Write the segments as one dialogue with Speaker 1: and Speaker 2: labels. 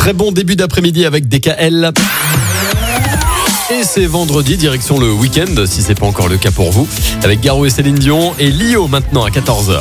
Speaker 1: Très bon début d'après-midi avec DKL. Et c'est vendredi, direction le week-end, si c'est pas encore le cas pour vous, avec Garou et Céline Dion et Lio maintenant à 14h.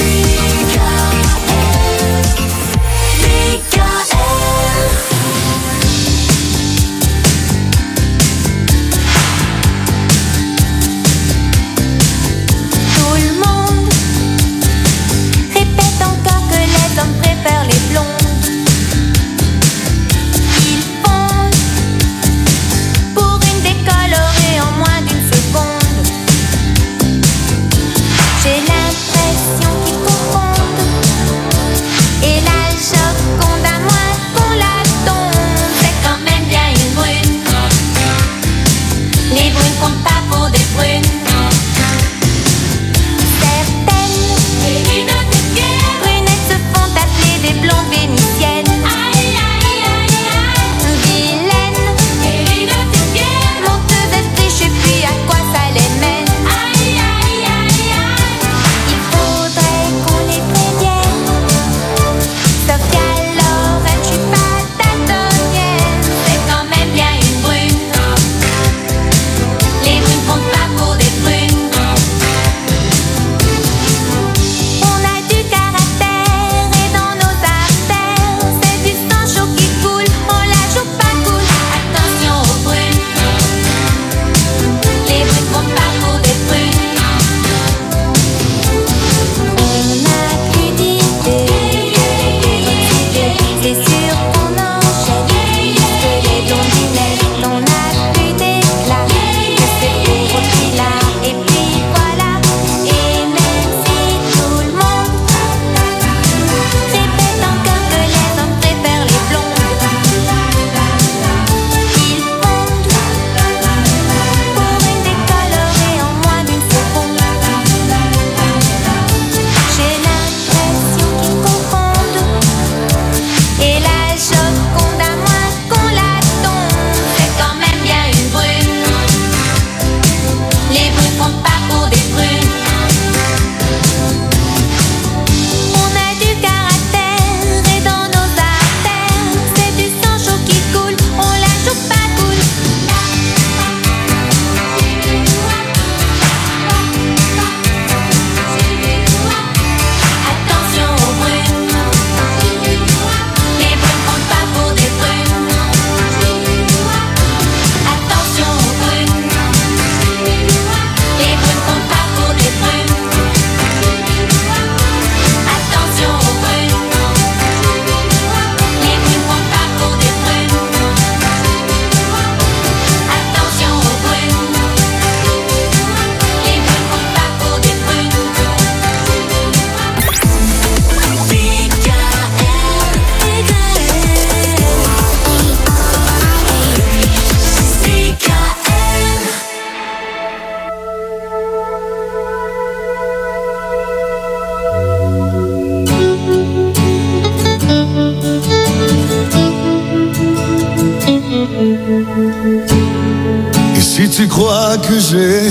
Speaker 2: Et si tu crois que j'ai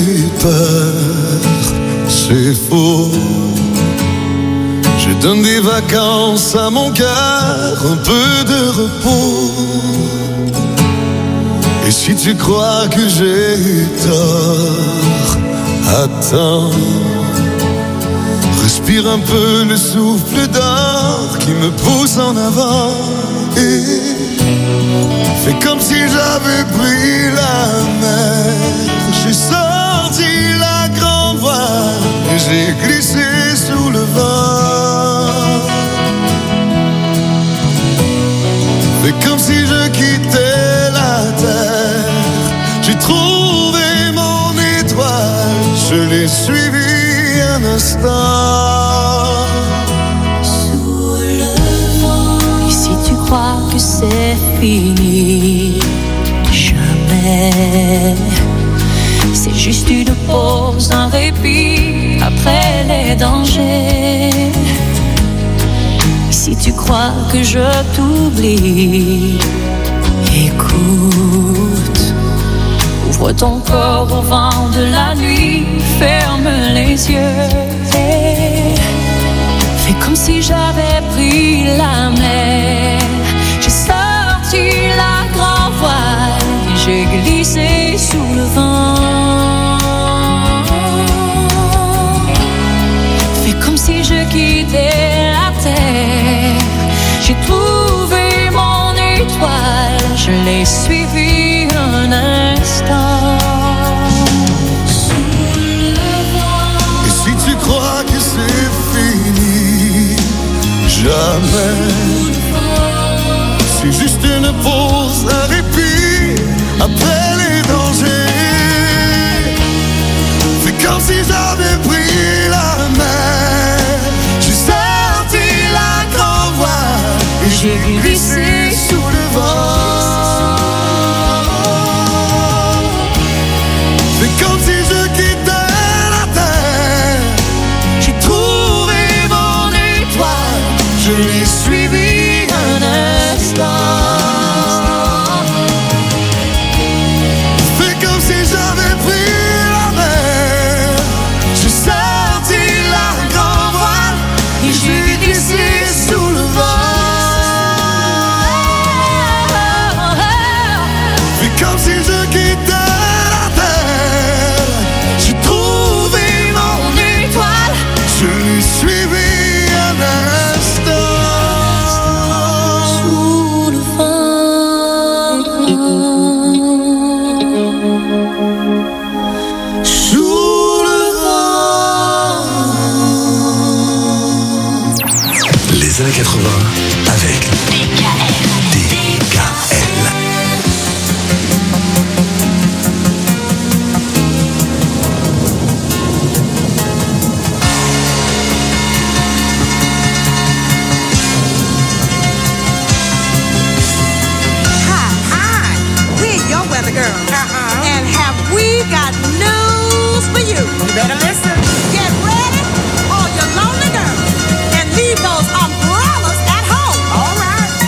Speaker 2: peur, c'est faux. Je donne des vacances à mon cœur, un peu de repos. Et si tu crois que j'ai tort, attends. Respire un peu le souffle d'or qui me pousse en avant. Et fais comme si j'avais pris la mer. J'ai sorti la grande voile et j'ai glissé sous le vent. Fais comme si je quittais la terre. J'ai trouvé mon étoile, je l'ai suivi un instant.
Speaker 3: Sous le vent. Et si tu crois que c'est fini, jamais. C'est juste une pause, un répit après les dangers. Si tu crois que je t'oublie, écoute. Ouvre ton corps au vent de la nuit, ferme les yeux et fais comme si j'avais pris la mer. J'ai sorti sous le vent. Fais comme si je quittais la terre. J'ai trouvé mon étoile, je l'ai suivie un instant.
Speaker 2: Et si tu crois que c'est fini, jamais. C'est juste une pause, un répit après les dangers. Fais comme si j'avais pris la mer. J'ai sorti la grande voile et j'ai glissé sous le vent. Fais comme si je quittais la terre. J'ai trouvé mon étoile, je l'ai suivi un instant. Fais comme si j'avais pris la mer. J'ai sorti la grande voile et j'ai glissé sous le vent. Fais comme si je quittais la terre. J'ai trouvé mon étoile, je l'ai suivi un instant.
Speaker 3: Sous le vent,
Speaker 2: Sous le vent.
Speaker 4: Les années 80 avec DKL.
Speaker 5: Hi, we're your weather girls. And have we got news for you? You better listen. Get ready, all your lonely girls, and leave those umbrellas at home. All right.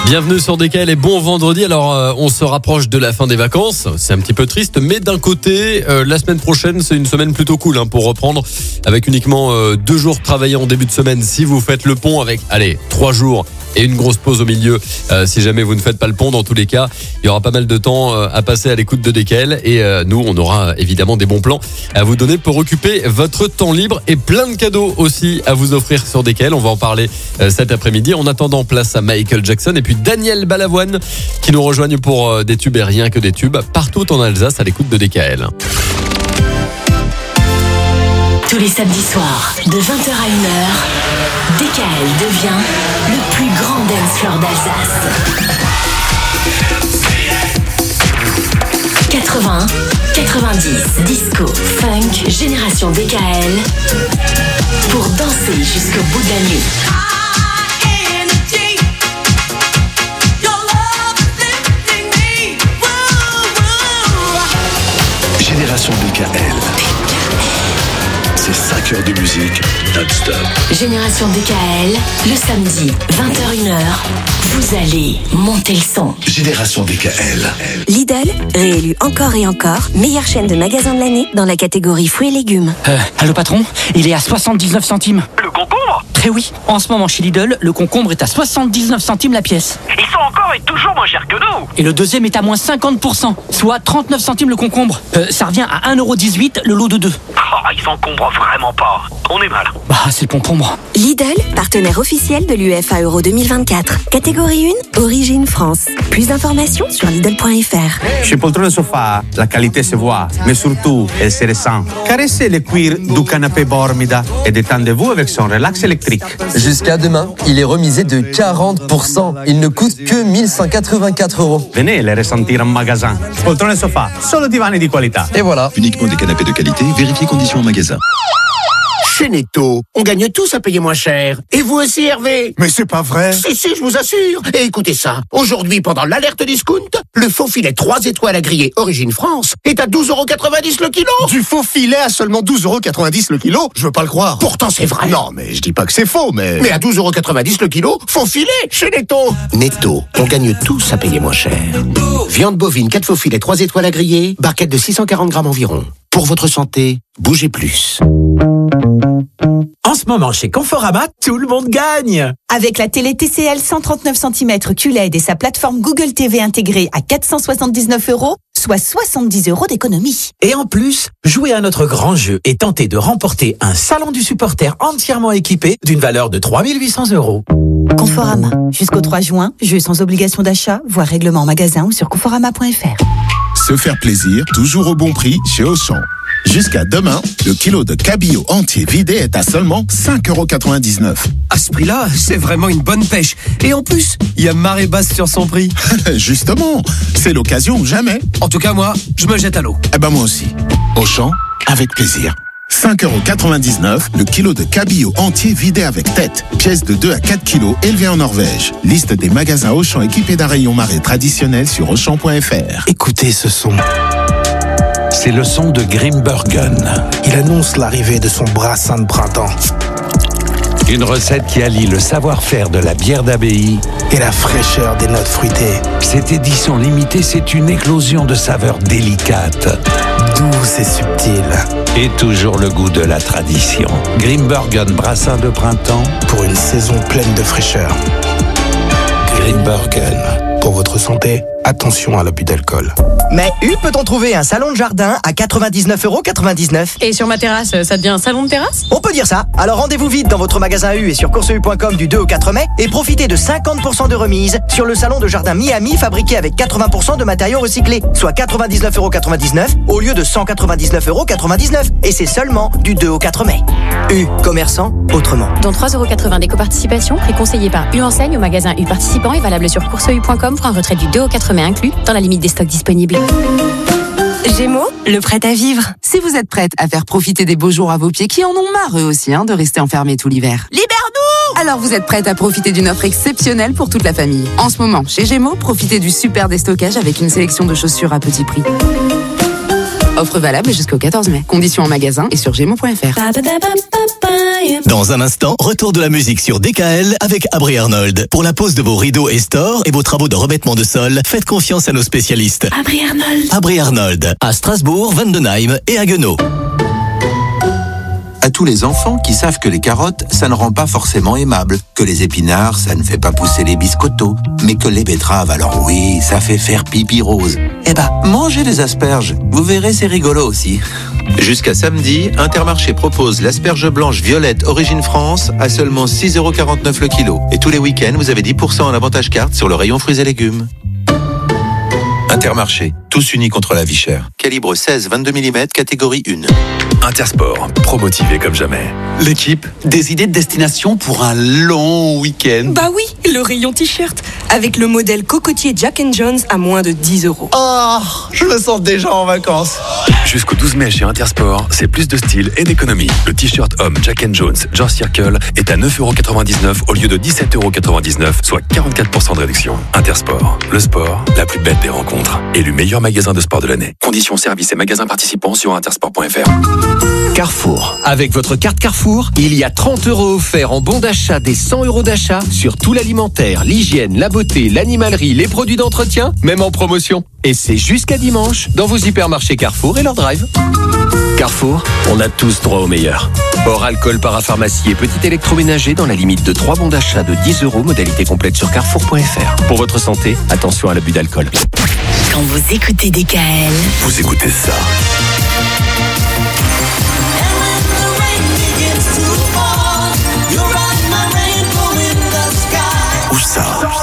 Speaker 1: Bienvenue sur DKL et bon vendredi. Alors, on se rapproche de la fin des vacances. C'est un petit peu triste, mais d'un côté, la semaine prochaine, c'est une semaine plutôt cool pour reprendre avec uniquement 2 jours travaillés en début de semaine. Si vous faites le pont avec, 3 jours et une grosse pause au milieu, si jamais vous ne faites pas le pont, dans tous les cas, il y aura pas mal de temps à passer à l'écoute de DKL et nous, on aura évidemment des bons plans à vous donner pour occuper votre temps libre et plein de cadeaux aussi à vous offrir sur DKL. On va en parler cet après-midi. En attendant, place à Michael Jackson et puis Daniel Balavoine qui nous rejoignent pour des tubes et rien que des tubes partout en Alsace à l'écoute de DKL.
Speaker 6: Tous les samedis soirs, de 20h à 1h, DKL devient le plus grand dance floor d'Alsace. 80, 90, disco, funk, génération DKL pour danser jusqu'au bout de la nuit.
Speaker 4: Génération DKL. C'est 5 heures de musique non-stop.
Speaker 6: Génération DKL, le samedi, 20h-1h, vous allez monter le son.
Speaker 4: Génération DKL.
Speaker 7: Lidl, réélu encore et encore, meilleure chaîne de magasins de l'année dans la catégorie fruits et légumes.
Speaker 8: Allô patron, il est à 79 centimes.
Speaker 9: Le concombre ?
Speaker 8: Eh oui, en ce moment chez Lidl, le concombre est à 79 centimes la pièce.
Speaker 9: Ils sont encore et toujours moins chers que nous.
Speaker 8: Et le deuxième est à moins 50%, soit 39 centimes le concombre. Ça revient à 1,18€ le lot de 2.
Speaker 9: Oh, ils encombrent vraiment pas. On est mal.
Speaker 8: Bah, c'est le concombre.
Speaker 7: Lidl, partenaire officiel de l'UEFA Euro 2024. Catégorie 1, origine France. Plus d'informations sur Lidl.fr.
Speaker 10: Chez Poltrone Sofa, la qualité se voit, mais surtout, elle se ressent. Caressez le cuir du canapé Bormida et détendez-vous avec son relax électrique.
Speaker 11: Jusqu'à demain, il est remisé de 40%. Il ne coûte que 1184 €.
Speaker 10: Venez les ressentir en magasin. Poltrone Sofa, solo divani di qualità.
Speaker 11: Et voilà.
Speaker 4: Uniquement des canapés de qualité, vérifiez conditions en magasin.
Speaker 12: Chez Netto, on gagne tous à payer moins cher. Et vous aussi, Hervé?
Speaker 2: Mais c'est pas vrai.
Speaker 12: Si, je vous assure. Et écoutez ça. Aujourd'hui, pendant l'alerte discount, le faux filet 3 étoiles à griller Origine France est à 12,90 € le kilo.
Speaker 2: Du faux filet à seulement 12,90 € le kilo? Je veux pas le croire.
Speaker 12: Pourtant, c'est vrai.
Speaker 2: Non, mais je dis pas que c'est faux, mais...
Speaker 12: Mais à 12,90 € le kilo, faux filet chez Netto. Netto, on gagne tous à payer moins cher. Viande bovine, 4 faux filets 3 étoiles à griller, barquette de 640 grammes environ. Pour votre santé, bougez plus.
Speaker 13: En ce moment, chez Conforama, tout le monde gagne.
Speaker 14: Avec la télé TCL 139 cm QLED et sa plateforme Google TV intégrée à 479 €, soit 70 € d'économie.
Speaker 13: Et en plus, jouez à notre grand jeu et tentez de remporter un salon du supporter entièrement équipé d'une valeur de 3 800 €.
Speaker 14: Conforama. Jusqu'au 3 juin, jeu sans obligation d'achat, voire règlement en magasin ou sur conforama.fr.
Speaker 2: Se faire plaisir, toujours au bon prix chez Auchan. Jusqu'à demain, le kilo de cabillaud entier vidé est à seulement 5,99 €.
Speaker 11: À ce prix-là, c'est vraiment une bonne pêche. Et en plus, il y a marée basse sur son prix.
Speaker 2: Justement, c'est l'occasion ou jamais.
Speaker 11: En tout cas, moi, je me jette à l'eau.
Speaker 2: Eh ben moi aussi. Auchan, avec plaisir. 5,99 € le kilo de cabillaud entier vidé avec tête. Pièce de 2 à 4 kilos élevée en Norvège. Liste des magasins Auchan équipés d'un rayon marée traditionnel sur Auchan.fr.
Speaker 15: Écoutez ce son. C'est le son de Grimbergen. Il annonce l'arrivée de son brassin de printemps. Une recette qui allie le savoir-faire de la bière d'abbaye et la fraîcheur des notes fruitées. Cette édition limitée, c'est une éclosion de saveurs délicates, douces et subtiles. Et toujours le goût de la tradition. Grimbergen brassin de printemps pour une saison pleine de fraîcheur. Grimbergen. Pour votre santé, attention à l'abus d'alcool.
Speaker 16: Mais où peut-on trouver un salon de jardin à 99,99 €?
Speaker 17: Et sur ma terrasse, ça devient un salon de terrasse?
Speaker 16: On peut dire ça. Alors rendez-vous vite dans votre magasin U et sur courseu.com du 2 au 4 mai et profitez de 50% de remise sur le salon de jardin Miami fabriqué avec 80% de matériaux recyclés, soit 99,99 € au lieu de 199,99 €. Et c'est seulement du 2 au 4 mai. U, commerçant autrement.
Speaker 17: Dans 3,80 € d'éco-participation, prix conseillé par U Enseigne au magasin U participant et valable sur courseu.com pour un retrait du 2 au 4 mai inclus dans la limite des stocks disponibles.
Speaker 18: Gémeaux, le prêt à vivre. Si vous êtes prête à faire profiter des beaux jours à vos pieds qui en ont marre eux aussi de rester enfermés tout l'hiver.
Speaker 17: Libère-nous!
Speaker 18: Alors vous êtes prête à profiter d'une offre exceptionnelle pour toute la famille. En ce moment, chez Gémeaux, profitez du super déstockage avec une sélection de chaussures à petit prix. Offre valable jusqu'au 14 mai. Conditions en magasin et sur Gémeaux.fr.
Speaker 19: Dans un instant, retour de la musique sur DKL avec Abri Arnold. Pour la pose de vos rideaux et stores et vos travaux de revêtement de sol, faites confiance à nos spécialistes.
Speaker 6: Abri Arnold.
Speaker 19: Abri Arnold, à Strasbourg, Vendenheim et Haguenau.
Speaker 20: À tous les enfants qui savent que les carottes, ça ne rend pas forcément aimable, que les épinards, ça ne fait pas pousser les biscottos, mais que les betteraves, alors oui, ça fait faire pipi rose. Eh ben, mangez des asperges, vous verrez, c'est rigolo aussi.
Speaker 21: Jusqu'à samedi, Intermarché propose l'asperge blanche violette Origine France à seulement 6,49 € le kilo. Et tous les week-ends, vous avez 10% en avantage carte sur le rayon fruits et légumes.
Speaker 20: Intermarché, tous unis contre la vie chère. Calibre 16-22 mm, catégorie 1.
Speaker 4: Intersport, pro-motivé comme jamais.
Speaker 22: L'équipe, des idées de destination pour un long week-end.
Speaker 23: Bah oui, le rayon t-shirt, avec le modèle cocotier Jack & Jones à moins de 10 €.
Speaker 22: Oh, je me sens déjà en vacances.
Speaker 4: Jusqu'au 12 mai chez Intersport, c'est plus de style et d'économie. Le t-shirt homme Jack & Jones George Circle est à 9,99 € au lieu de 17,99 €, soit 44% de réduction. Intersport, le sport, la plus belle des rencontres. Élu meilleur magasin de sport de l'année. Conditions, services et magasins participants sur intersport.fr.
Speaker 24: Carrefour. Avec votre carte Carrefour, il y a 30 € offerts en bon d'achat des 100 € d'achat sur tout l'alimentaire, l'hygiène, la beauté, l'animalerie, les produits d'entretien, même en promotion. Et c'est jusqu'à dimanche dans vos hypermarchés Carrefour et leur drive. Carrefour, on a tous droit au meilleur. Hors alcool, parapharmacie et petit électroménager dans la limite de 3 bons d'achat de 10 €, modalité complète sur carrefour.fr. Pour votre santé, attention à l'abus d'alcool.
Speaker 6: Quand vous écoutez DKL,
Speaker 4: vous écoutez ça. Ou ça.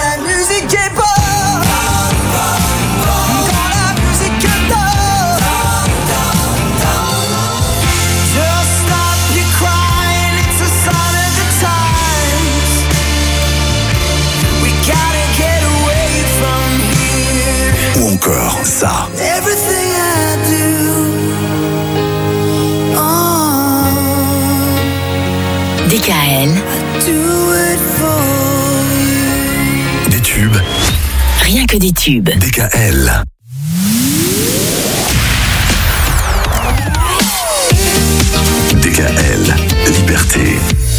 Speaker 4: Ou encore ça.
Speaker 6: DKL,
Speaker 4: Des tubes.
Speaker 6: rien que des tubes.
Speaker 4: DKL. DKL, liberté.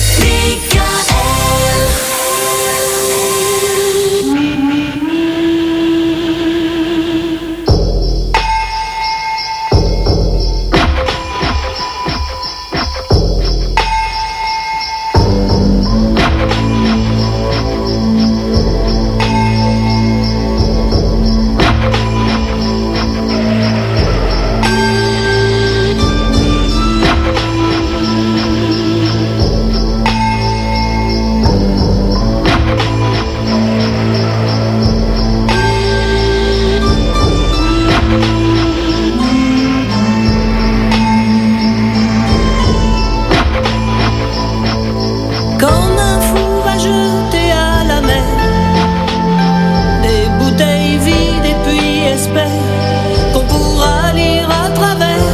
Speaker 3: Comme un fou va jeter à la mer des bouteilles vides et puis espère qu'on pourra lire à travers.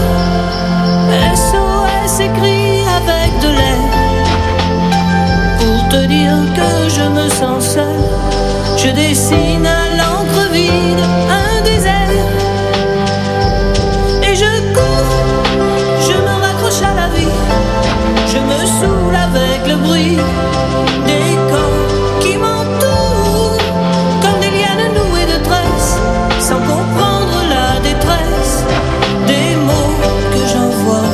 Speaker 3: SOS écrit avec de l'air pour te dire que je me sens seul. Je dessine à l'encre vide un désert et je cours, je me raccroche à la vie. Je me saoule avec le bruit des corps qui m'entourent comme des lianes nouées de tresses, sans comprendre la détresse des mots que j'envoie.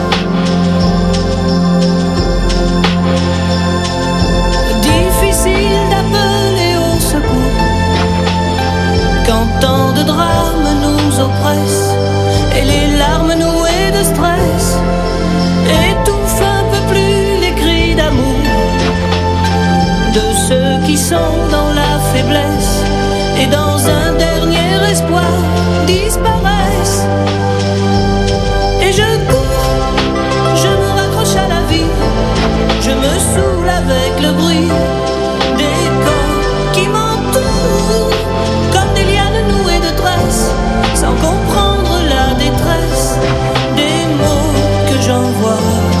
Speaker 3: Difficile d'appeler au secours quand tant de drames nous oppressent et les larmes nouées de stress étouffent un peu plus les cris d'amour de ceux qui sont dans la faiblesse et dans un dernier espoir disparaissent. Et je cours, je me raccroche à la vie, je me saoule avec le bruit des corps qui m'entourent comme des lianes nouées de tresses, sans comprendre la détresse des mots que j'envoie.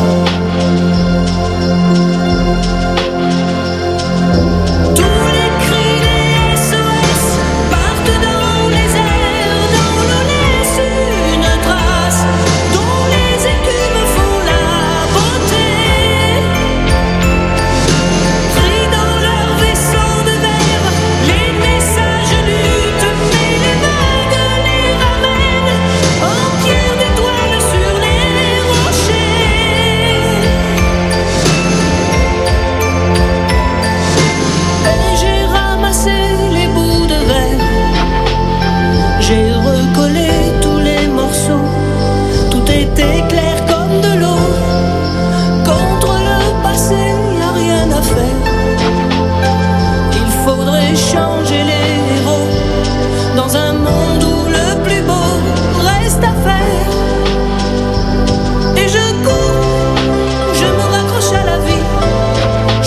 Speaker 3: Tous les cris des SOS partent dans les airs, dont l'on laisse une trace.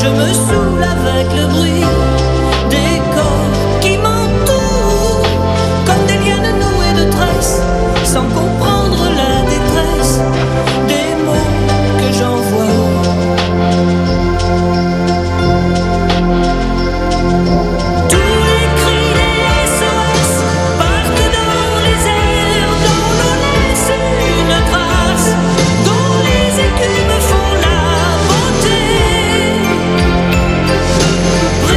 Speaker 3: Je me saoule avec le bruit des corps qui m'entourent, comme des lianes nouées de tresses, sans comprendre la détresse des mots que j'envoie. Tous les cris des SOS partent dans les airs, dont l'on laisse une trace, dont les écumes font la beauté.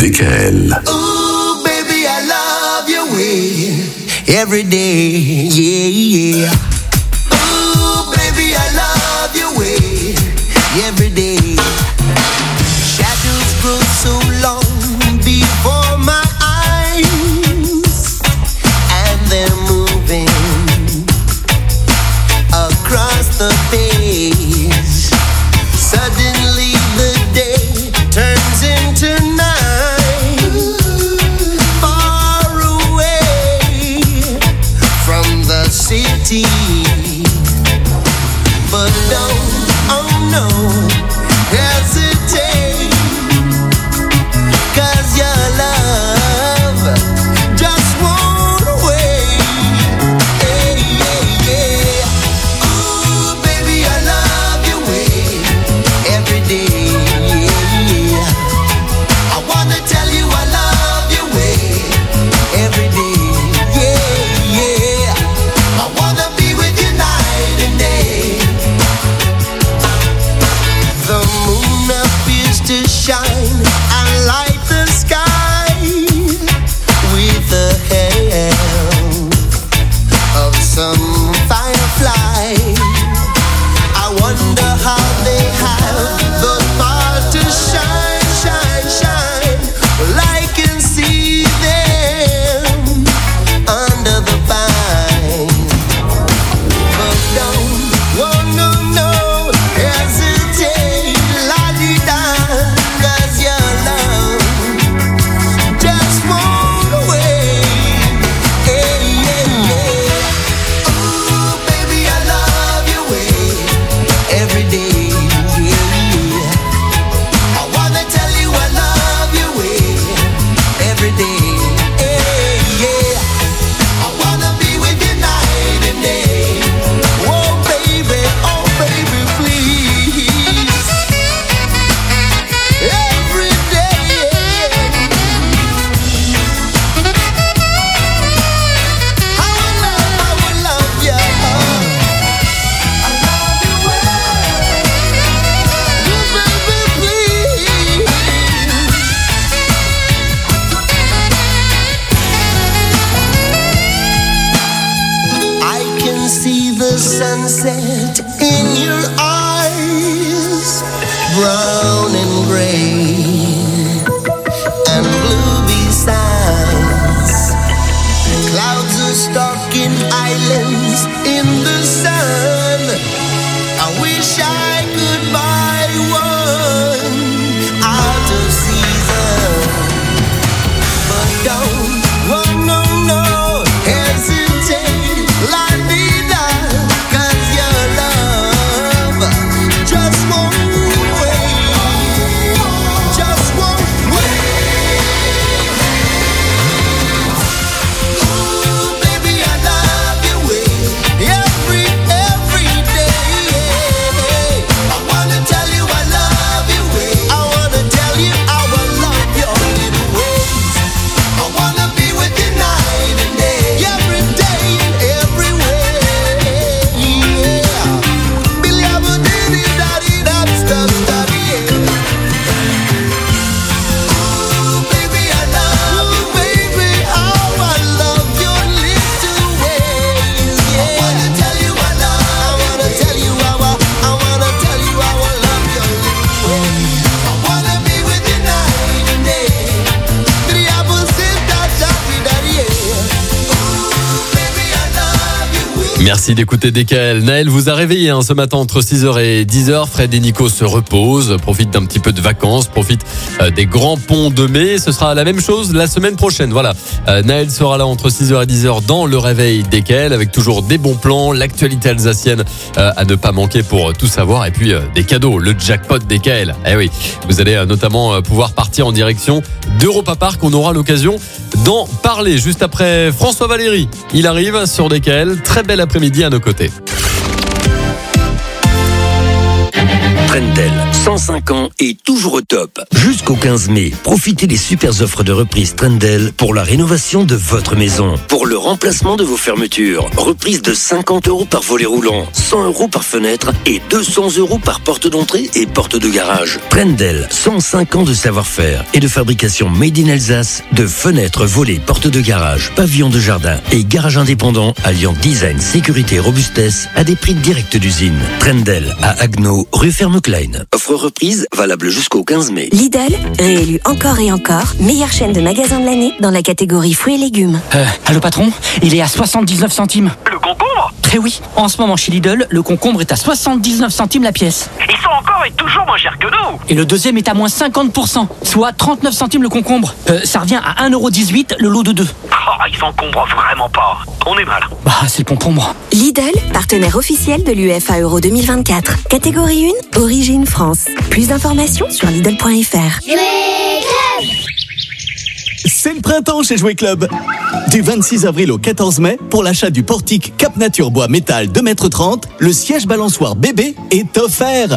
Speaker 1: DKL.
Speaker 2: Ooh, baby, I love your way every day, yeah. Ooh, baby, I love your way every day. Shadows grow so long before my eyes, and they're moving across the page. Suddenly the day turns into night, far away from the city. But don't, oh no, hesitate, 'cause your love just won't wait. Hey, yeah, yeah. Ooh, baby, I love your way every day. Yeah. I wanna tell you I love your way every day. Yeah, yeah. I wanna be with you night and day. The moon appears to shine and light the sky with the help of some firefly. I wonder how they have the power to shine, shine, shine. Well, I can see them under the vine. But don't, oh no, no, hesitate, la-di-da, 'cause your love just won't wait. Hey, yeah, yeah. Ooh, baby, I love your way every day. Yeah. I wanna tell you I love your way every day. Hey, yeah. I wanna be with you night and day. Oh baby, please. Every day. I will love you. I love you well. Baby, please. I can see the sunset in your eyes, brown and gray and blue besides. Clouds are stalking islands in the sun. I wish I could buy one out of season. But don't, oh no, no, hesitate, la-di-da, 'cause your love just won't wait, just won't wait. Ooh, baby, I love your way every day. I wanna tell you I love your way. I wanna tell you I will love your little ways. I wanna be with you night and day, every day and every way. Yeah. Billy, I will do-di-da-di-da-stuff-da-di, yeah. Ooh, baby, I love you, baby. Oh, I love your little ways. Yeah. I wanna tell you I love. I wanna tell you I will love your little ways. I wanna be with you night and day. Billy, I will sit-da-da-di-da-di, yeah. Ooh, baby, I love you.
Speaker 5: Merci d'écouter DKL. Naël vous a réveillé ce matin entre 6h et 10h. Fred et Nico se reposent, profitent d'un petit peu de vacances, profitent des grands ponts de mai. Ce sera la même chose la semaine prochaine. Voilà. Naël sera là entre 6h et 10h dans le réveil DKL avec toujours des bons plans, l'actualité alsacienne à ne pas manquer pour tout savoir et puis des cadeaux, le jackpot DKL. Eh oui, vous allez notamment pouvoir partir en direction d'Europa Park. On aura l'occasion d'en parler juste après François Valéry. Il arrive sur DKL. Très bel après-midi à nos côtés.
Speaker 1: Trendel, 105 ans et toujours au top. Jusqu'au 15 mai, profitez des super offres de reprise Trendel pour la rénovation de votre maison. Pour le remplacement de vos fermetures, reprise de 50 € par volet roulant, 100 € par fenêtre et 200 € par porte d'entrée et porte de garage. Trendel, 105 ans de savoir-faire et de fabrication made in Alsace de fenêtres, volets, portes de garage, pavillons de jardin et garage indépendant alliant design, sécurité et robustesse à des prix directs d'usine. Trendel à Agno, rue Ferme-Klein. Offre reprise valable jusqu'au 15 mai.
Speaker 7: Lidl, réélu encore et encore, meilleure chaîne de magasins de l'année dans la catégorie fruits et légumes.
Speaker 8: Allô patron, il est à 79 centimes.
Speaker 9: Le concombre ?
Speaker 8: Eh oui, en ce moment chez Lidl, le concombre est à 79 centimes la pièce.
Speaker 9: Ils sont encore et toujours moins chers que nous.
Speaker 8: Et le deuxième est à moins 50%, soit 39 centimes le concombre. Ça revient à 1,18 € le lot de 2.
Speaker 9: Oh, ils s'encombrent vraiment pas. On est mal.
Speaker 8: Bah, c'est le concombre.
Speaker 7: Lidl, partenaire officiel de l'UEFA Euro 2024. Catégorie 1, origine France. Plus d'informations sur Lidl.fr.
Speaker 19: C'est le printemps chez Jouet Club. Du 26 avril au 14 mai, pour l'achat du portique Cap Nature Bois Métal 2,30 m, le siège balançoire bébé est offert.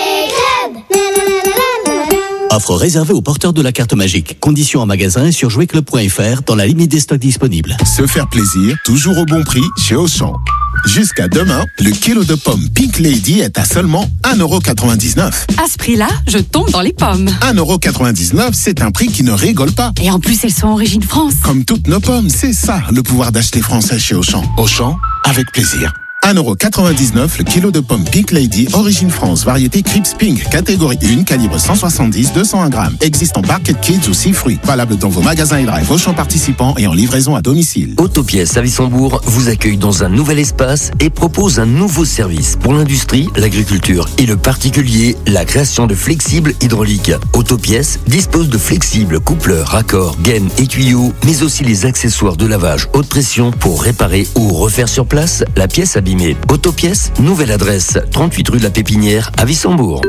Speaker 19: Offre réservée aux porteurs de la carte magique. Conditions en magasin et sur jouetclub.fr dans la limite des stocks disponibles.
Speaker 2: Se faire plaisir, toujours au bon prix chez Auchan. Jusqu'à demain, le kilo de pommes Pink Lady est à seulement 1,99 €.
Speaker 25: À ce prix-là, je tombe dans les pommes.
Speaker 2: 1,99 €, c'est un prix qui ne rigole pas.
Speaker 25: Et en plus, elles sont origine France.
Speaker 2: Comme toutes nos pommes, c'est ça le pouvoir d'acheter français chez Auchan. Auchan, avec plaisir. 1,99 € le kilo de pommes Pink Lady, origine France, variété Crips Pink, catégorie 1, calibre 170-201 grammes. Existe en Barquette Kids ou 6 fruits. Valable dans vos magasins et drive Auchan participants et en livraison à domicile.
Speaker 1: Autopièces à Wissembourg vous accueille dans un nouvel espace et propose un nouveau service pour l'industrie, l'agriculture et le particulier, la création de flexibles hydrauliques. Autopièces dispose de flexibles coupleurs, raccords, gaines et tuyaux, mais aussi les accessoires de lavage haute pression pour réparer ou refaire sur place la pièce abîmée. Autopièces, nouvelle adresse, 38 rue de la Pépinière à Wissembourg.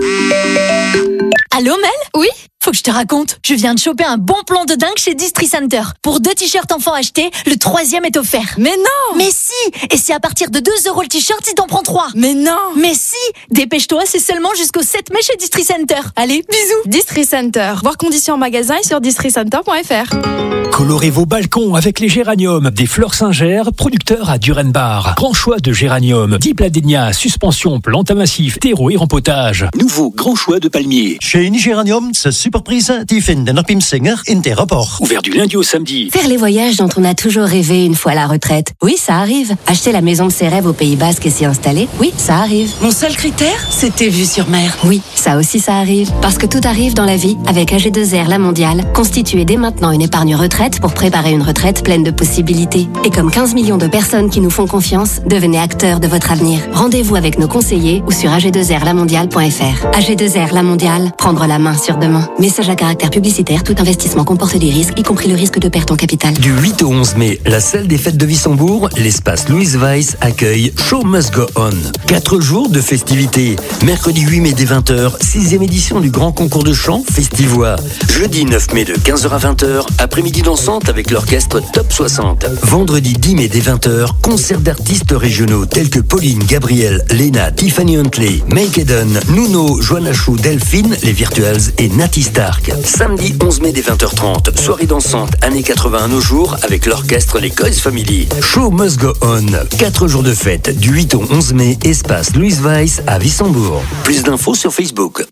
Speaker 26: Allô Mel ? Oui ? Faut que je te raconte. Je viens de choper un bon plan de dingue chez Distri Center. Pour 2 t-shirts enfants achetés, le 3e est offert. Mais non ! Mais si ! Et c'est à partir de 2 € le t-shirt si t'en prends 3. Mais non ! Mais si ! Dépêche-toi, c'est seulement jusqu'au 7 mai chez Distri Center. Allez, bisous !
Speaker 23: Distri Center. Voir conditions en magasin et sur districenter.fr.
Speaker 27: Colorez vos balcons avec les géraniums des Fleurs Singer, producteurs à Durenbar. Grand choix de géraniums, dipladénia, suspension, plantes à massif, terreau et rempotage.
Speaker 28: Nouveau grand choix de palmiers. Chez Géranium, ce superprise, die finden op im Singer in der rapport.
Speaker 27: Ouvert du lundi au samedi.
Speaker 7: Faire les voyages dont on a toujours rêvé une fois à la retraite. Oui, ça arrive. Acheter la maison de ses rêves au Pays Basque et s'y installer. Oui, ça arrive.
Speaker 26: Mon seul critère, c'était vue sur mer.
Speaker 7: Oui, ça aussi ça arrive. Parce que tout arrive dans la vie avec AG2R La Mondiale. Constituez dès maintenant une épargne retraite pour préparer une retraite pleine de possibilités. Et comme 15 millions de personnes qui nous font confiance, devenez acteurs de votre avenir. Rendez-vous avec nos conseillers ou sur ag2rlamondiale.fr. AG2R La Mondiale, prendre la main sur demain. Message à caractère publicitaire, tout investissement comporte des risques, y compris le risque de perte en capital.
Speaker 1: Du 8 au 11 mai, la salle des fêtes de Wissembourg, l'espace Louise Weiss accueille Show Must Go On. 4 jours de festivités. Mercredi 8 mai dès 20h, 6e édition du grand concours de chant Festivois. Jeudi 9 mai de 15h à 20h, après-midi dansante avec l'orchestre Top 60. Vendredi 10 mai dès 20h, concert d'artistes régionaux tels que Pauline, Gabriel, Lena, Tiffany Huntley, Make Eden, Nuno, Joanna Chou, Delphine, les Virtuals et Natty Stark. Samedi 11 mai dès 20h30, soirée dansante années 80 à nos jours avec l'orchestre Les Coys Family. Show Must Go On. 4 jours de fête du 8 au 11 mai, espace Louise Weiss à Wissembourg. Plus d'infos sur Facebook.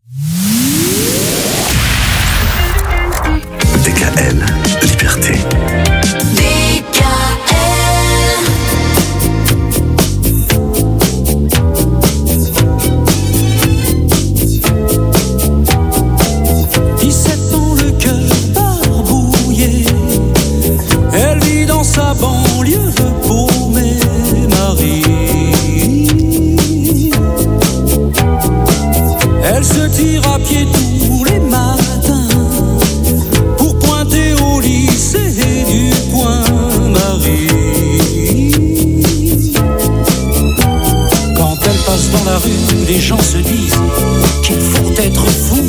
Speaker 19: DKL, liberté.
Speaker 3: Sa banlieue paumée, Marie. Elle se tire à pied tous les matins pour pointer au lycée du coin, Marie. Quand elle passe dans la rue, les gens se disent qu'il faut être fou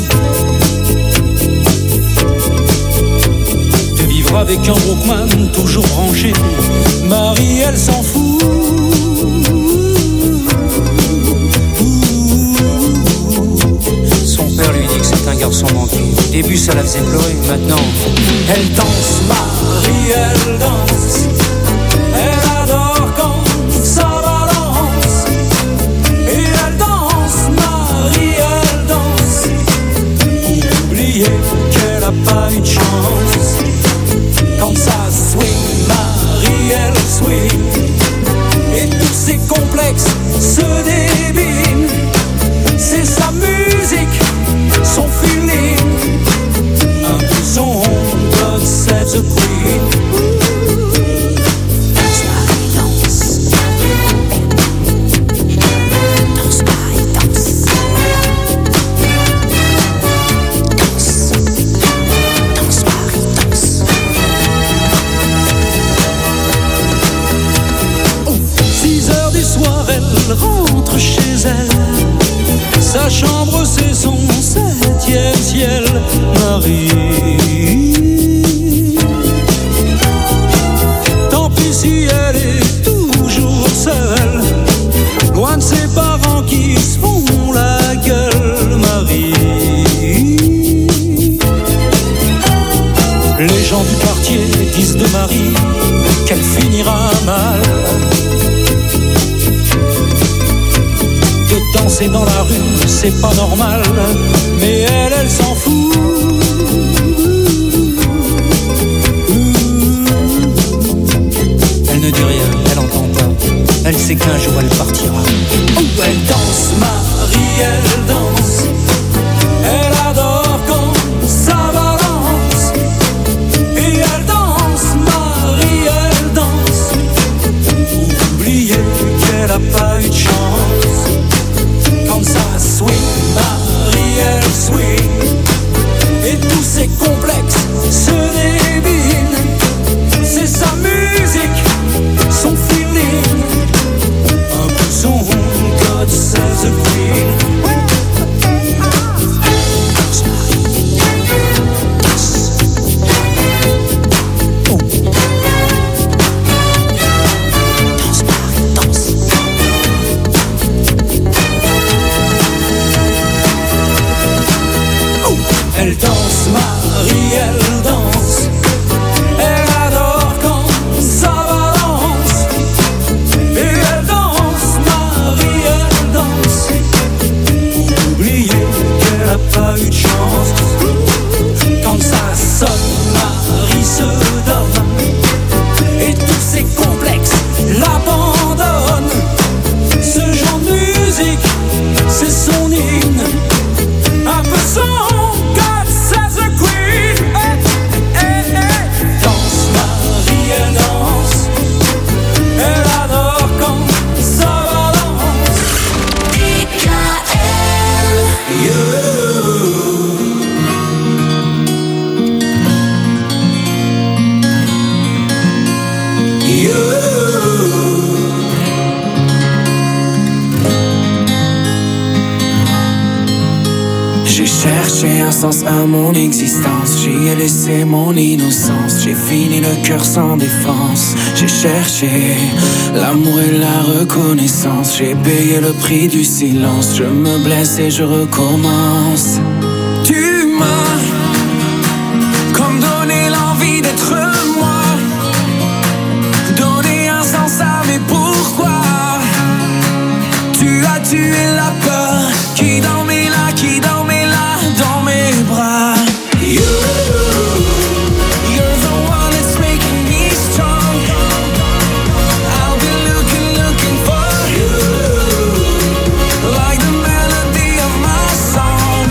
Speaker 3: avec un Walkman toujours rangé. Marie, elle s'en fout.
Speaker 10: garçon manqué. Au début ça la faisait pleurer, maintenant elle danse, Marie, elle danse. Elle adore quand ça balance. Et elle danse, Marie, elle danse. Pour oublier qu'elle a pas eu de chance. Quand ça swing, Marie, elle swing. Et tous ses complexes se débinent. C'est sa musique, son feeling. Un peu son God save the Queen. Danse Marie, danse. Danse Marie, danse. Danse. Danse Marie, danse. 6h du soir, elle rentre chez elle. Sa chambre c'est son 7e ciel, Marie. Tant pis si elle est toujours seule, loin de ses parents qui se font la gueule, Marie. Les gens du quartier disent de Marie qu'elle finira mal. De danser dans la rue, c'est pas normal, mais elle s'en fout. Elle ne dit rien, elle entend pas. Elle sait qu'un jour elle partira. Elle danse, Marie, elle danse. Elle adore quand ça balance. Et elle danse, Marie, elle danse. Pour oublier qu'elle a pas eu de chance. Quand ça swing, Marie, elle swing. Et tous ses complexes se débinent. C'est sa musique, son feeling. Un peu son God save the Queen. Danse Marie, danse. Oh. Danse Marie, danse. Elle danse, Marie, elle danse. Elle adore quand ça balance. Et elle danse, Marie, elle danse. Pour oublier qu'elle a pas eu de chance. Quand ça sonne, Marie se donne. Et tous ses complexes l'abandonnent. Ce genre de musique, c'est son hymne. Un peu son God save the Queen. Danse Marie, elle danse. Elle adore quand ça balance. J'ai cherché un sens à mon existence. J'y ai laissé mon innocence. J'ai fini le cœur sans défense. J'ai cherché l'amour et la reconnaissance. J'ai payé le prix du silence. Je me blesse et je recommence. Tu m'as comme donné l'envie d'être moi. Donné un sens à mes pourquoi. Tu as tué la peur qui dormait là, qui dormait là dans mes bras. You're the one that's making me strong. I'll be looking for you, like the melody of my song.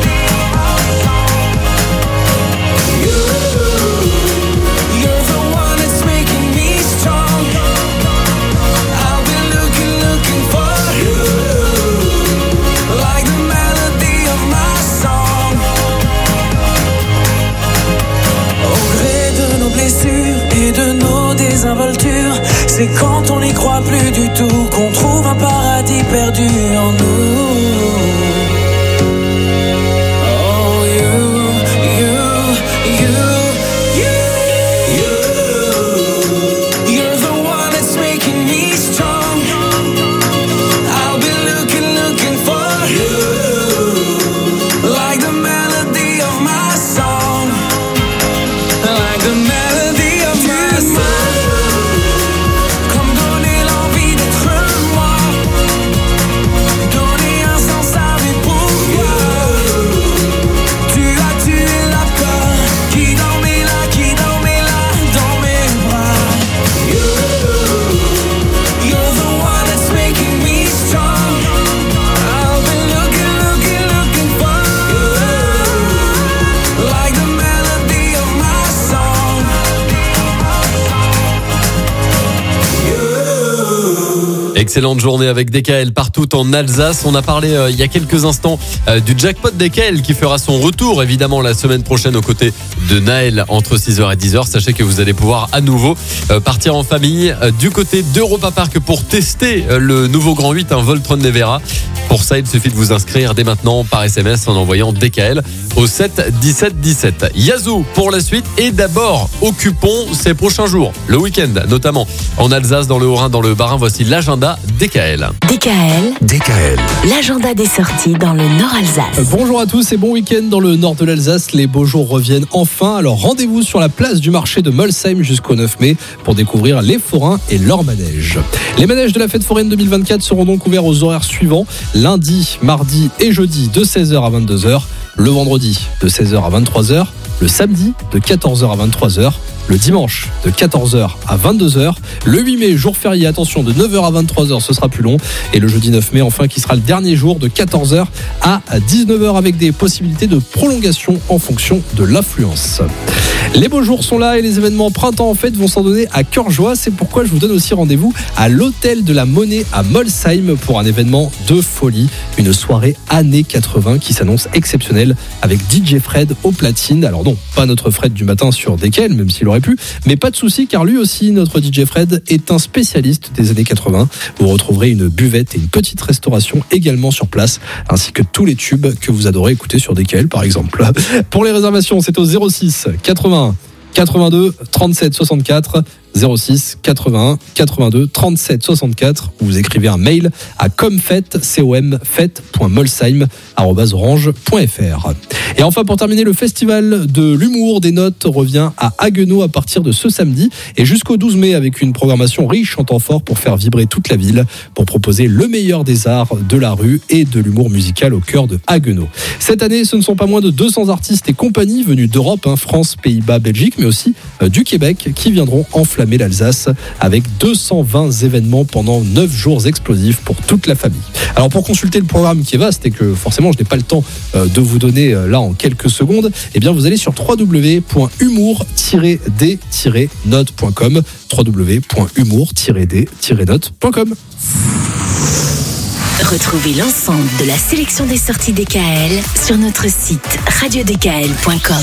Speaker 10: You're the one that's making me strong. I'll be looking for you.
Speaker 5: Excellente journée avec DKL partout en Alsace. On a parlé il y a quelques instants du jackpot DKL qui fera son retour évidemment la semaine prochaine aux côtés de Naël entre 6h et 10h. Sachez que vous allez pouvoir à nouveau partir en famille du côté d'Europa Park pour tester le nouveau Grand 8, un Voltron Nevera. Pour ça, il suffit de vous inscrire dès maintenant par SMS en envoyant DKL au 7 17 17. Yazoo pour la suite et d'abord occupons ces prochains jours, le week-end notamment en Alsace, dans le Haut-Rhin, dans le Bas-Rhin. Voici l'agenda DKL.
Speaker 6: DKL, l'agenda des sorties dans le Nord Alsace.
Speaker 11: Bonjour à tous et bon week-end dans le nord de l'Alsace. Les beaux jours reviennent enfin. Alors rendez-vous sur la place du marché de Molsheim jusqu'au 9 mai pour découvrir les forains et leurs manèges. Les manèges de la fête foraine 2024 seront donc ouverts aux horaires suivants: lundi, mardi et jeudi de 16h à 22h, le vendredi de 16h à 23h, le samedi de 14h à 23h, le dimanche de 14h à 22h, le 8 mai, jour férié, attention, de 9h à 23h, ce sera plus long, et le jeudi 9 mai, enfin, qui sera le dernier jour, de 14h à 19h, avec des possibilités de prolongation en fonction de l'affluence. Les beaux jours sont là et les événements printemps en fête vont s'en donner à cœur joie. C'est pourquoi je vous donne aussi rendez-vous à l'Hôtel de la Monnaie à Molsheim pour un événement de folie, une soirée années 80 qui s'annonce exceptionnelle avec DJ Fred au platine. Alors non, pas notre Fred du matin sur DKL, même s'il aurait pu, mais pas de souci car lui aussi, notre DJ Fred, est un spécialiste des années 80. Vous retrouverez une buvette et une petite restauration également sur place, ainsi que tous les tubes que vous adorez écouter sur DKL par exemple. Pour les réservations, c'est au 06 81 82 37 64, 06 81 82 37 64, ou vous écrivez un mail à comfête.molsheim@orange.fr. Et enfin, pour terminer, le festival de l'humour des notes revient à Haguenau à partir de ce samedi et jusqu'au 12 mai avec une programmation riche en temps fort pour faire vibrer toute la ville, pour proposer le meilleur des arts de la rue et de l'humour musical au cœur de Haguenau. Cette année, ce ne sont pas moins de 200 artistes et compagnies venus d'Europe, France, Pays-Bas, Belgique, mais aussi du Québec, qui viendront enflammer l'Alsace avec 220 événements pendant 9 jours explosifs pour toute la famille. Alors pour consulter le programme qui est vaste et que forcément je n'ai pas le temps de vous donner là en quelques secondes, eh bien vous allez sur www.humour-d-note.com, www.humour-d-note.com.
Speaker 6: Retrouvez l'ensemble de la sélection des sorties DKL sur notre site radiodkl.com.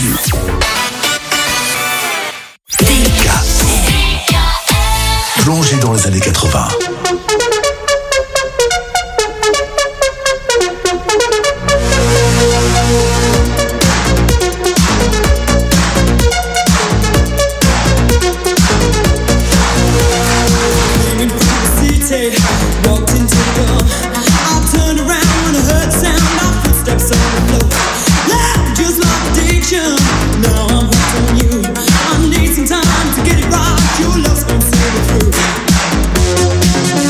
Speaker 12: Plongé dans les années 80.
Speaker 2: Now I'm hooked on you. I need some time to get it right. Your love's gonna see me through.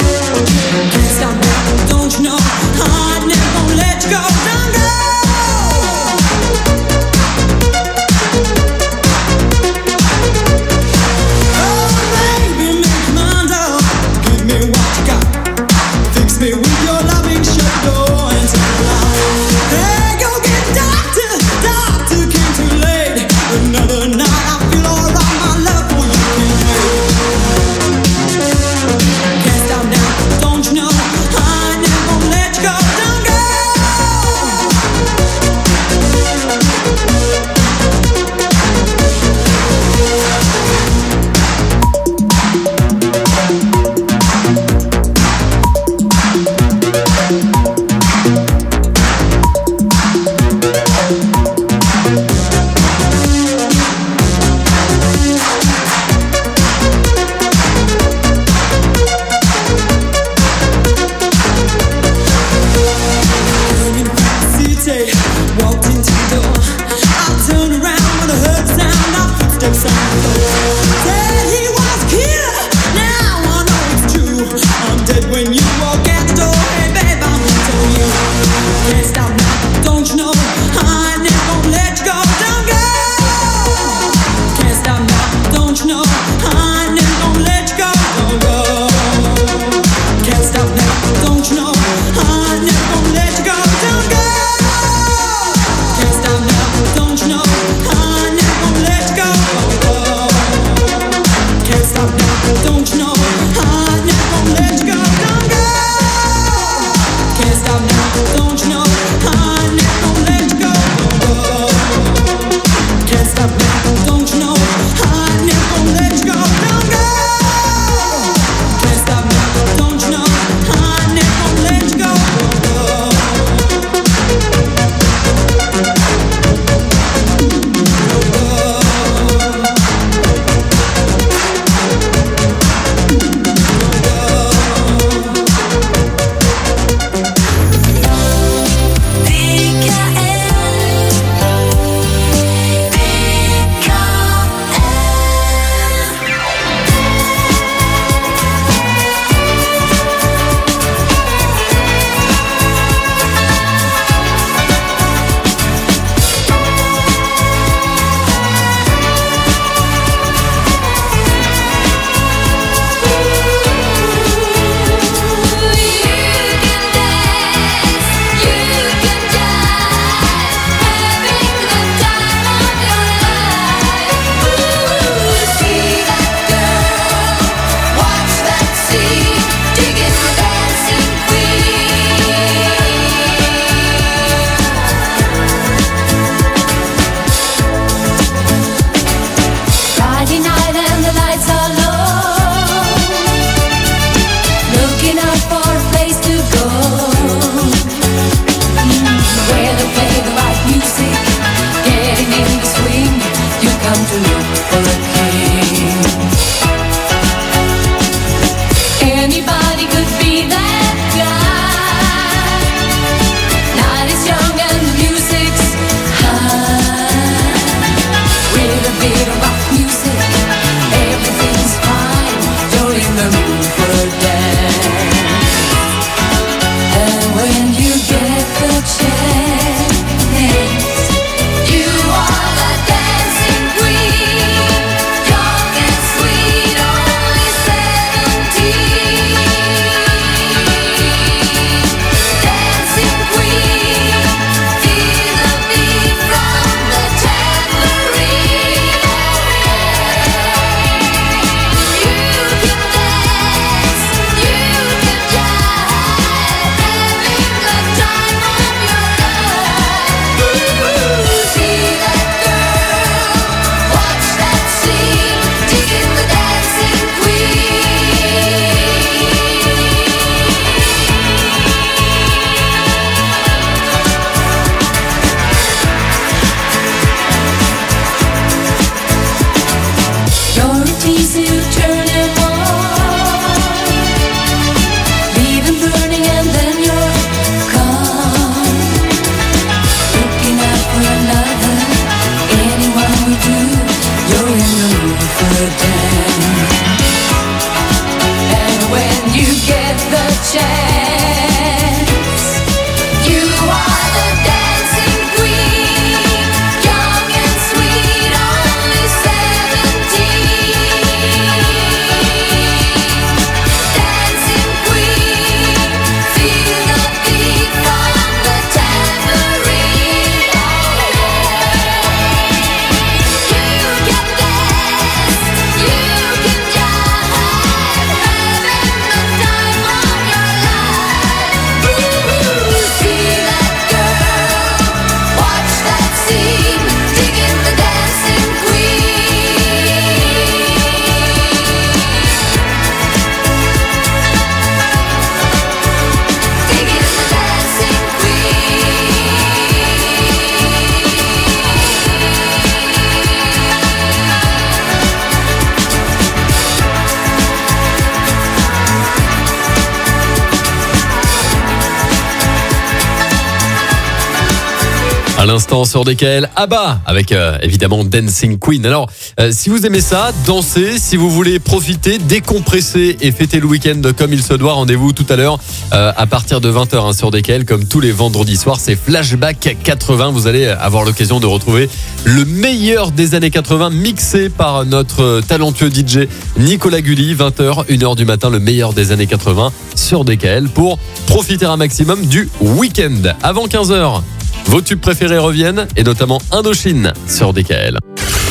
Speaker 5: l'instant sur DKL, ABBA avec évidemment Dancing Queen. Alors, si vous aimez ça, dansez, si vous voulez profiter, décompresser et fêter le week-end comme il se doit, rendez-vous tout à l'heure à partir de 20h sur DKL, comme tous les vendredis soirs. C'est Flashback 80. Vous allez avoir l'occasion de retrouver le meilleur des années 80 mixé par notre talentueux DJ Nicolas Gulli. 20h, 1h du matin, le meilleur des années 80 sur DKL pour profiter un maximum du week-end. Avant 15h, vos tubes préférés reviennent et notamment Indochine sur DKL.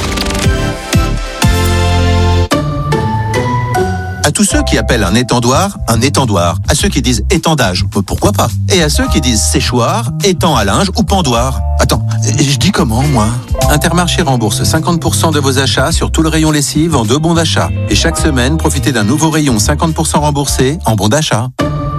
Speaker 13: À tous ceux qui appellent un étendoir, à ceux qui disent étendage, pourquoi pas, et à ceux qui disent séchoir, étang à linge ou pendoir. Attends, je dis comment, moi ? Intermarché rembourse 50% de vos achats sur tout le rayon lessive en 2 bons d'achat. Et chaque semaine, profitez d'un nouveau rayon 50% remboursé en bons d'achat.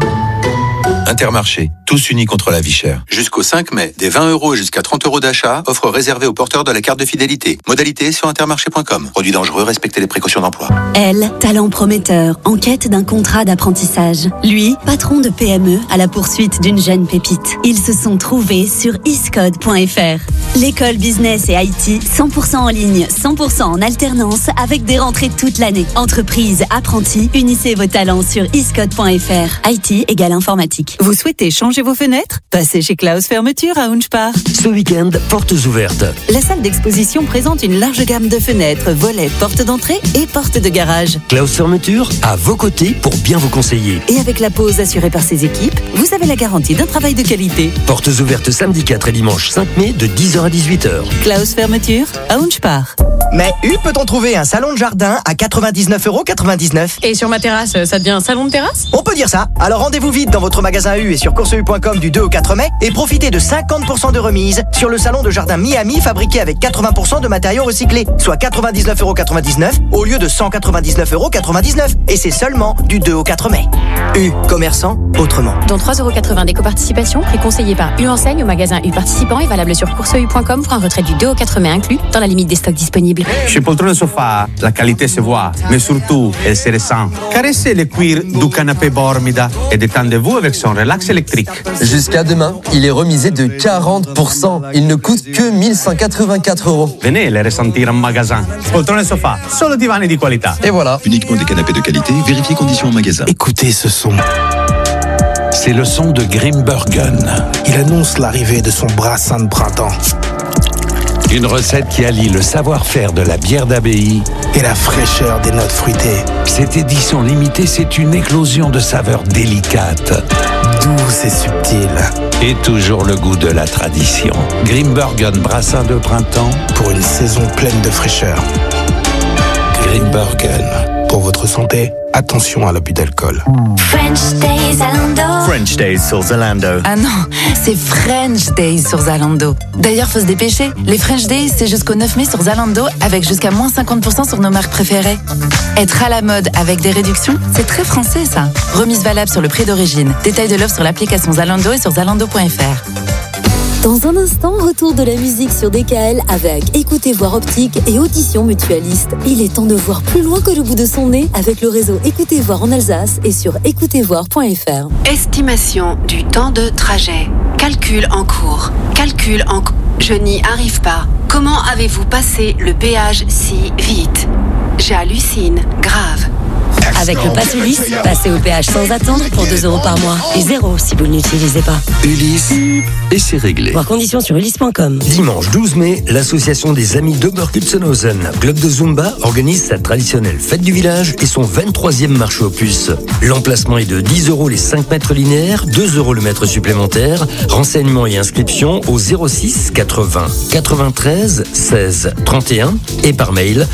Speaker 13: Intermarché, tous unis contre la vie chère. Jusqu'au 5 mai, des 20 € jusqu'à 30 € d'achat, offre réservée aux porteurs de la carte de fidélité. Modalité sur intermarché.com. Produit dangereux, respectez les précautions d'emploi.
Speaker 14: Elle, talent prometteur, en quête d'un contrat d'apprentissage. Lui, patron de PME à la poursuite d'une jeune pépite. Ils se sont trouvés sur iscode.fr. L'école business et IT, 100% en ligne, 100% en alternance, avec des rentrées toute l'année. Entreprise, apprentis, unissez vos talents sur iscode.fr. IT égale informatique.
Speaker 15: Vous souhaitez changer vos fenêtres ? Passez chez Klaus Fermeture à Unspar.
Speaker 1: Ce week-end, portes ouvertes.
Speaker 15: La salle d'exposition présente une large gamme de fenêtres, volets, portes d'entrée et portes de garage.
Speaker 1: Klaus Fermeture, à vos côtés pour bien vous conseiller.
Speaker 15: Et avec la pause assurée par ses équipes, vous avez la garantie d'un travail de qualité.
Speaker 1: Portes ouvertes samedi 4 et dimanche 5 mai de 10h à 18h.
Speaker 15: Klaus Fermeture à Unspar.
Speaker 16: Mais où peut-on trouver un salon de jardin à 99,99 €?
Speaker 17: Et sur ma terrasse, ça devient un salon de terrasse ?
Speaker 16: On peut dire ça. Alors rendez-vous vite dans votre magasin U et sur courseu.com du 2 au 4 mai et profitez de 50% de remise sur le salon de jardin Miami fabriqué avec 80% de matériaux recyclés, soit 99,99 € au lieu de 199,99 €. Et c'est seulement du 2 au 4 mai. U, commerçant autrement.
Speaker 17: Dont 3,80 € d'éco-participation, prix conseillé par U Enseigne au magasin U participant et valable sur courseu.com pour un retrait du 2 au 4 mai inclus dans la limite des stocks disponibles.
Speaker 18: Chez Poltrone Sofa, la qualité se voit, mais surtout, elle se ressent. Caressez le cuir du canapé Bormida et détendez-vous avec son relax électrique.
Speaker 20: Jusqu'à demain, il est remisé de 40%. Il ne coûte que 1184 €.
Speaker 18: Venez les ressentir en magasin. Poltrone Sofa, solo divani di qualità.
Speaker 20: Et voilà.
Speaker 12: Uniquement des canapés de qualité, vérifiez conditions en magasin.
Speaker 21: Écoutez ce son. C'est le son de Grimbergen. Il annonce l'arrivée de son brassin de printemps. Une recette qui allie le savoir-faire de la bière d'abbaye et la fraîcheur des notes fruitées. Cette édition limitée, c'est une éclosion de saveurs délicates, douces et subtiles. Et toujours le goût de la tradition. Grimbergen brassin de printemps pour une saison pleine de fraîcheur. Grimbergen. Pour votre santé, attention à l'abus d'alcool.
Speaker 6: French Days Zalando.
Speaker 28: French Days sur Zalando.
Speaker 25: Ah non, c'est French Days sur Zalando. D'ailleurs, faut se dépêcher. Les French Days, c'est jusqu'au 9 mai sur Zalando avec jusqu'à moins 50% sur nos marques préférées. Être à la mode avec des réductions, c'est très français ça. Remise valable sur le prix d'origine. Détail de l'offre sur l'application Zalando et sur zalando.fr.
Speaker 29: Dans un instant, retour de la musique sur DKL avec Écoutez Voir Optique et Audition Mutualiste. Il est temps de voir plus loin que le bout de son nez avec le réseau Écoutez Voir en Alsace et sur écoutezvoir.fr.
Speaker 30: Estimation du temps de trajet. Calcul en cours. Je n'y arrive pas. Comment avez-vous passé le péage si vite ? J'hallucine. Grave.
Speaker 7: Avec le Pass Ulysse, passez au péage sans attendre pour 2 € par mois. Et 0 si vous ne l'utilisez pas.
Speaker 1: Ulysse, et c'est réglé.
Speaker 7: Voir conditions sur ulysse.com.
Speaker 1: Dimanche 12 mai, l'association des amis d'Oberkutzenhausen, club de Zumba, organise sa traditionnelle fête du village et son 23e marché aux puces. L'emplacement est de 10 € les 5 mètres linéaires, 2 € le mètre supplémentaire. Renseignements et inscriptions au 06 80 93 16 31 et par mail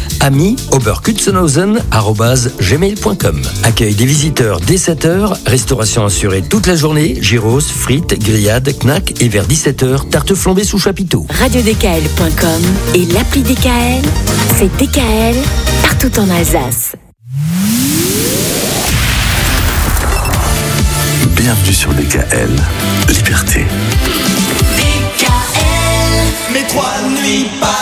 Speaker 1: ami@oberkutzenhausen@gmail.com. Accueil des visiteurs dès 7h, restauration assurée toute la journée, gyros, frites, grillades, knack et vers 17h, tarte flambée sous chapiteau.
Speaker 29: RadioDKL.com et l'appli DKL, c'est DKL partout en Alsace.
Speaker 12: Bienvenue sur DKL. Liberté.
Speaker 10: DKL, mes 3 nuits par